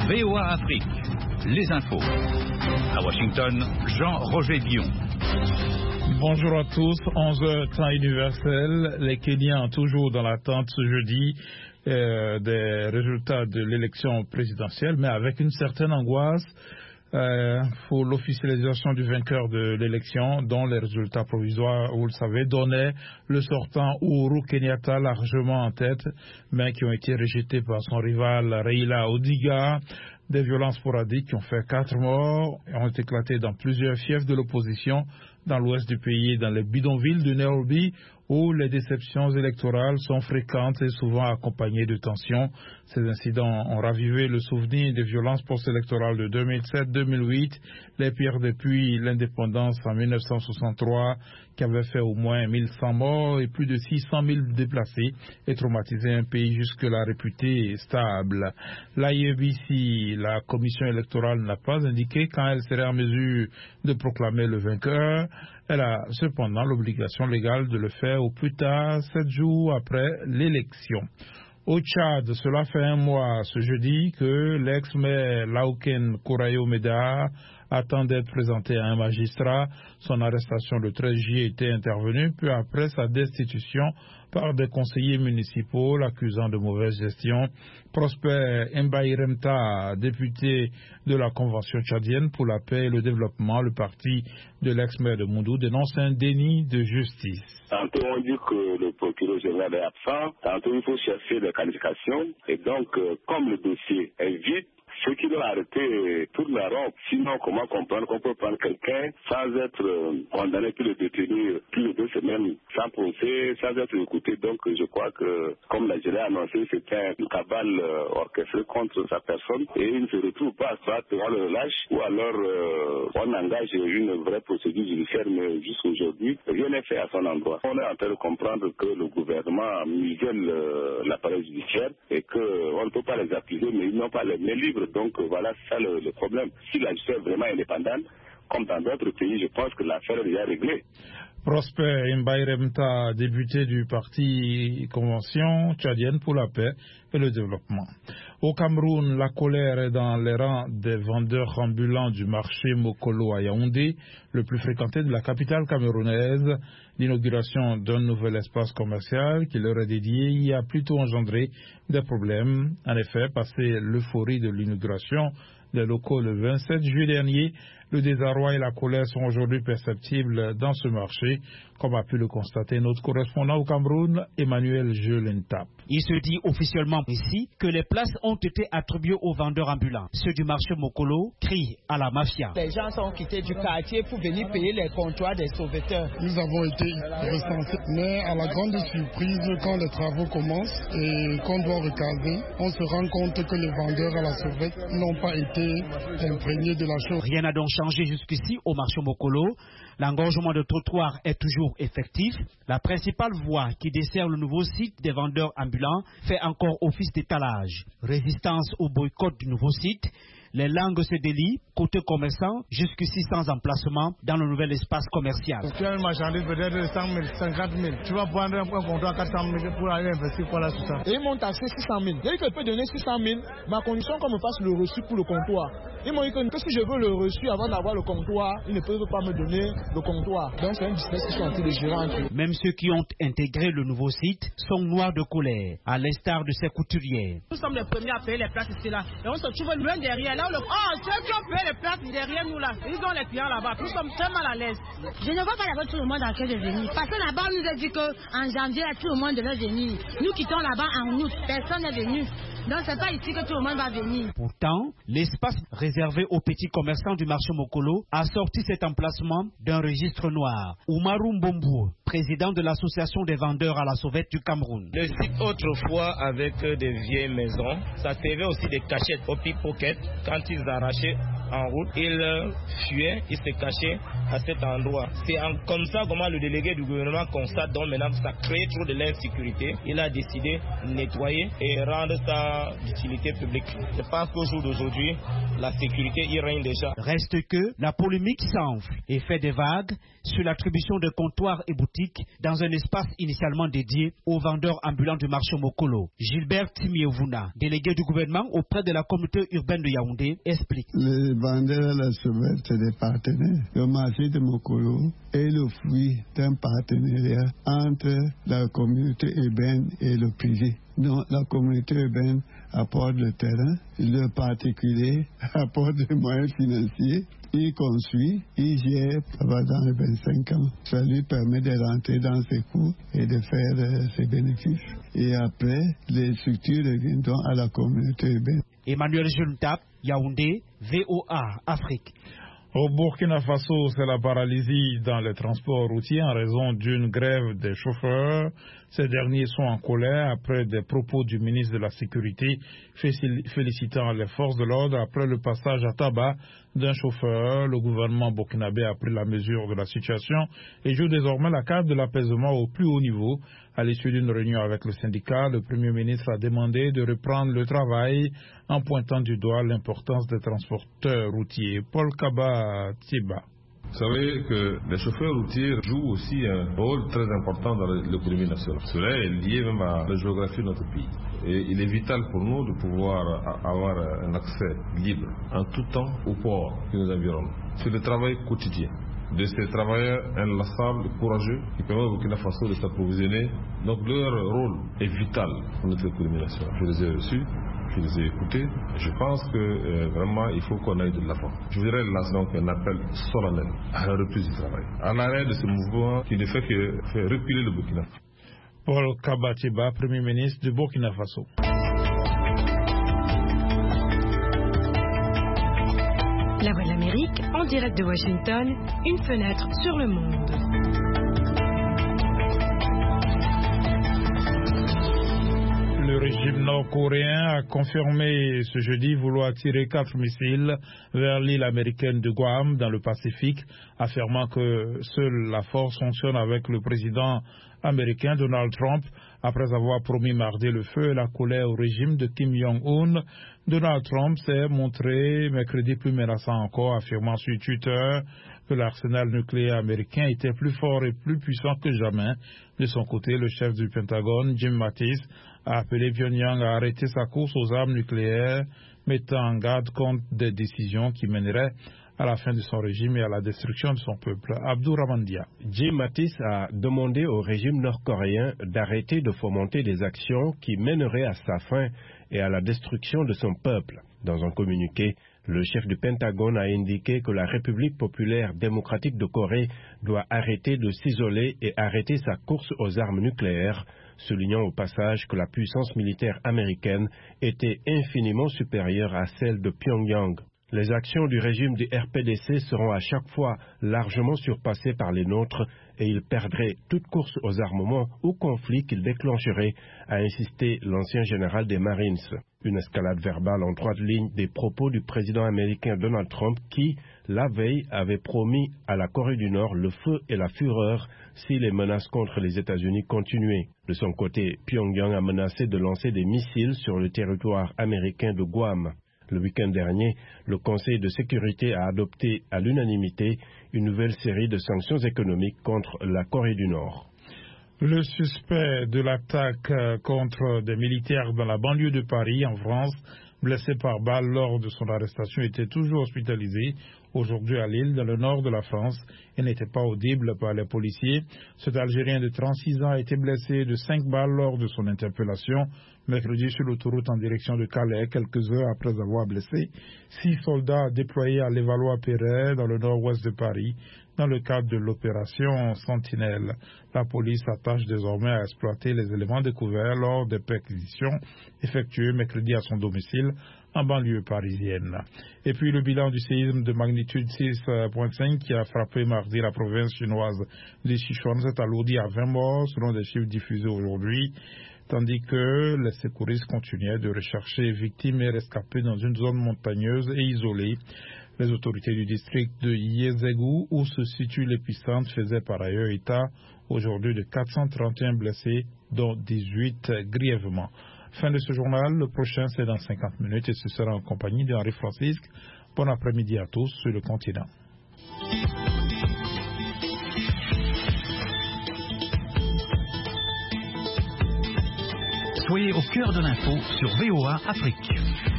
VOA Afrique, les infos. À Washington, Jean-Roger Dion. Bonjour à tous, 11h temps universel. Les Kenyans toujours dans l'attente ce jeudi des résultats de l'élection présidentielle, mais avec une certaine angoisse pour l'officialisation du vainqueur de l'élection, dont les résultats provisoires, vous le savez, donnaient le sortant Uhuru Kenyatta largement en tête, mais qui ont été rejetés par son rival Raila Odinga. Des violences sporadiques qui ont fait 4 morts et ont éclaté dans plusieurs fiefs de l'opposition dans l'ouest du pays et dans les bidonvilles de Nairobi, où les déceptions électorales sont fréquentes et souvent accompagnées de tensions. Ces incidents ont ravivé le souvenir des violences post-électorales de 2007-2008, les pires depuis l'indépendance en 1963, qui avait fait au moins 1100 morts et plus de 600 000 déplacés et traumatisé un pays jusque-là réputé stable. L'IEBC, la commission électorale, n'a pas indiqué quand elle serait en mesure de proclamer le vainqueur. Elle a cependant l'obligation légale de le faire au plus tard 7 jours après l'élection. Au Tchad, cela fait un mois ce jeudi que l'ex-maire Laouken Kourayo Medar attend d'être présenté à un magistrat. Son arrestation le 13 juillet était intervenue peu après sa destitution par des conseillers municipaux l'accusant de mauvaise gestion. Prosper Mbairemta, député de la Convention tchadienne pour la paix et le développement, le parti de l'ex-maire de Moundou, dénonce un déni de justice. Tantôt on dit que le procureur général est absent, tantôt il faut chercher des qualifications, et donc comme le dossier est vide, ceux qui l'ont arrêté tournent la robe. Sinon, comment comprendre qu'on peut prendre quelqu'un sans être condamné, puis le détenir plus de 2 semaines, sans procès, sans être écouté. Donc, je crois que, comme la gérée a annoncé, c'était une cabale orchestrée contre sa personne et il ne se retrouve pas, soit on le relâche ou alors on engage une vraie procédure judiciaire, mais jusqu'aujourd'hui, rien n'est fait à son endroit. On est en train de comprendre que le gouvernement muselle l'appareil judiciaire et qu'on ne peut pas les accuser, mais ils n'ont pas les mains libres. Donc voilà, c'est ça le problème. Si la justice est vraiment indépendante, comme dans d'autres pays, je pense que l'affaire est déjà réglée. Prosper Mbairemta, député du parti Convention tchadienne pour la paix et le développement. Au Cameroun, la colère est dans les rangs des vendeurs ambulants du marché Mokolo à Yaoundé, le plus fréquenté de la capitale camerounaise. L'inauguration d'un nouvel espace commercial qui leur est dédié y a plutôt engendré des problèmes. En effet, passé l'euphorie de l'inauguration des locaux le 27 juillet dernier, le désarroi et la colère sont aujourd'hui perceptibles dans ce marché, comme a pu le constater notre correspondant au Cameroun, Emmanuel Jelentap. Il se dit officiellement ici que les places ont été attribuées aux vendeurs ambulants. Ceux du marché Mokolo crient à la mafia. Les gens sont quittés du quartier pour venir payer les comptoirs des sauveteurs. Nous avons été recensés, mais à la grande surprise, quand les travaux commencent et qu'on doit recaser, on se rend compte que les vendeurs à la sauvette n'ont pas été imprégnés de la chose. Rien n'a donc changé jusqu'ici au marché Mokolo. L'engorgement de trottoirs est toujours effectif. La principale voie qui dessert le nouveau site des vendeurs ambulants fait encore office d'étalage. Résistance au boycott du nouveau site. Les langues se délient, côté commerçant, jusqu'ici sans emplacement dans le nouvel espace commercial. Tu as une marchandise peut-être de 100 000, 50 000. Tu vas prendre un comptoir à 400 000 pour aller investir quoi là tout ça. Et ils m'ont taxé 600 000. Dès que je peux donner 600 000, ma condition qu'on me fasse le reçu pour le comptoir. Ils m'ont dit que si je veux le reçu avant d'avoir le comptoir, ils ne peuvent pas me donner le comptoir. Donc c'est un business qui sont en train de gérer entre eux. Même ceux qui ont intégré le nouveau site sont noirs de colère, à l'instar de ces couturières. Nous sommes les premiers à payer les places ici là. Et on se trouve loin derrière. Là, ceux qui ont payé les places derrière nous là, ils ont les clients là-bas. Nous sommes très mal à l'aise. Je ne vois pas d'abord tout le monde en train de venir. Parce que là-bas, on nous a dit qu'en janvier, tout le monde devait venir. Nous quittons là-bas en août. Personne n'est venu. Donc c'est pas ici que tout le monde va venir. Pourtant, l'espace réservé aux petits commerçants du marché Mokolo a sorti cet emplacement d'un registre noir. Oumarou Mbombo, président de l'association des vendeurs à la sauvette du Cameroun. Le site autrefois avec des vieilles maisons, ça servait aussi des cachettes aux pickpockets quand ils arrachaient en route. Ils fuyaient, ils se cachaient à cet endroit. C'est comme ça comment le délégué du gouvernement constate donc maintenant que ça crée trop de l'insécurité. Il a décidé de nettoyer et rendre ça d'utilité publique. Je pense qu'au jour d'aujourd'hui, la sécurité y règne déjà. Reste que la polémique s'enfle et fait des vagues sur l'attribution de comptoirs et boutiques dans un espace initialement dédié aux vendeurs ambulants du marché Mokolo. Gilbert Timievuna, délégué du gouvernement auprès de la communauté urbaine de Yaoundé, explique. Les vendeurs à la sauvette, c'est des partenaires. Le marché de Mokolo est le fruit d'un partenariat entre la communauté urbaine et le privé. Donc, la communauté urbaine apporte le terrain, le particulier apporte des moyens financiers, il construit, il gère dans les 25 ans. Ça lui permet de rentrer dans ses coûts et de faire ses bénéfices. Et après, les structures reviennent donc à la communauté urbaine. Emmanuel Juntap, Yaoundé, VOA, Afrique. Au Burkina Faso, c'est la paralysie dans les transports routiers en raison d'une grève des chauffeurs. Ces derniers sont en colère après des propos du ministre de la Sécurité félicitant les forces de l'ordre après le passage à tabac d'un chauffeur. Le gouvernement burkinabé a pris la mesure de la situation et joue désormais la carte de l'apaisement au plus haut niveau. À l'issue d'une réunion avec le syndicat, le Premier ministre a demandé de reprendre le travail en pointant du doigt l'importance des transporteurs routiers. Paul Kaba Tiba. Vous savez que les chauffeurs routiers jouent aussi un rôle très important dans l'économie nationale. Cela est lié même à la géographie de notre pays. Et il est vital pour nous de pouvoir avoir un accès libre en tout temps au port qui nous environne. C'est le travail quotidien de ces travailleurs inlassables et courageux qui permettent au Burkina Faso de s'approvisionner. Donc leur rôle est vital pour notre économie nationale. Je les ai reçus, je les ai écoutés. Je pense que vraiment il faut qu'on aille de l'avant. Je voudrais lancer donc un appel solennel à la reprise du travail, à l'arrêt de ce mouvement qui ne fait que faire reculer le Burkina. Paul Kabatiba, Premier ministre du Burkina Faso. La Voix de l'Amérique, en direct de Washington, une fenêtre sur le monde. Le régime nord-coréen a confirmé ce jeudi vouloir tirer 4 missiles vers l'île américaine de Guam dans le Pacifique, affirmant que seule la force fonctionne avec le président américain Donald Trump. Après avoir promis mardi le feu et la colère au régime de Kim Jong-un, Donald Trump s'est montré mercredi plus menaçant encore, affirmant sur Twitter que l'arsenal nucléaire américain était plus fort et plus puissant que jamais. De son côté, le chef du Pentagone, Jim Mattis, a appelé Pyongyang à arrêter sa course aux armes nucléaires, mettant en garde contre des décisions qui mèneraient à la fin de son régime et à la destruction de son peuple. Abdouramandia. Jim Mattis a demandé au régime nord-coréen d'arrêter de fomenter des actions qui mèneraient à sa fin et à la destruction de son peuple. Dans un communiqué, le chef du Pentagone a indiqué que la République populaire démocratique de Corée doit arrêter de s'isoler et arrêter sa course aux armes nucléaires, soulignant au passage que la puissance militaire américaine était infiniment supérieure à celle de Pyongyang. Les actions du régime du RPDC seront à chaque fois largement surpassées par les nôtres et il perdrait toute course aux armements ou conflit qu'il déclencherait, a insisté l'ancien général des Marines. Une escalade verbale en droite ligne des propos du président américain Donald Trump qui, la veille, avait promis à la Corée du Nord le feu et la fureur si les menaces contre les États-Unis continuaient. De son côté, Pyongyang a menacé de lancer des missiles sur le territoire américain de Guam. Le week-end dernier, le Conseil de sécurité a adopté à l'unanimité une nouvelle série de sanctions économiques contre la Corée du Nord. Le suspect de l'attaque contre des militaires dans la banlieue de Paris, en France, blessé par balle lors de son arrestation, était toujours hospitalisé aujourd'hui à Lille, dans le nord de la France, et n'était pas audible par les policiers. Cet Algérien de 36 ans a été blessé de 5 balles lors de son interpellation mercredi sur l'autoroute en direction de Calais, quelques heures après avoir blessé 6 soldats déployés à Levallois-Perret, dans le nord-ouest de Paris, dans le cadre de l'opération Sentinelle. La police s'attache désormais à exploiter les éléments découverts lors des perquisitions effectuées mercredi à son domicile en banlieue parisienne. Et puis le bilan du séisme de magnitude 6.5 qui a frappé mardi la province chinoise de Sichuan s'est alourdi à 20 morts selon des chiffres diffusés aujourd'hui, tandis que les secouristes continuaient de rechercher victimes et rescapés dans une zone montagneuse et isolée. Les autorités du district de Yezegou, où se situe l'épicentre, faisaient par ailleurs état aujourd'hui de 431 blessés, dont 18 grièvement. Fin de ce journal, le prochain c'est dans 50 minutes et ce sera en compagnie d'Henri Francisque. Bon après-midi à tous sur le continent. Soyez au cœur de l'info sur VOA Afrique.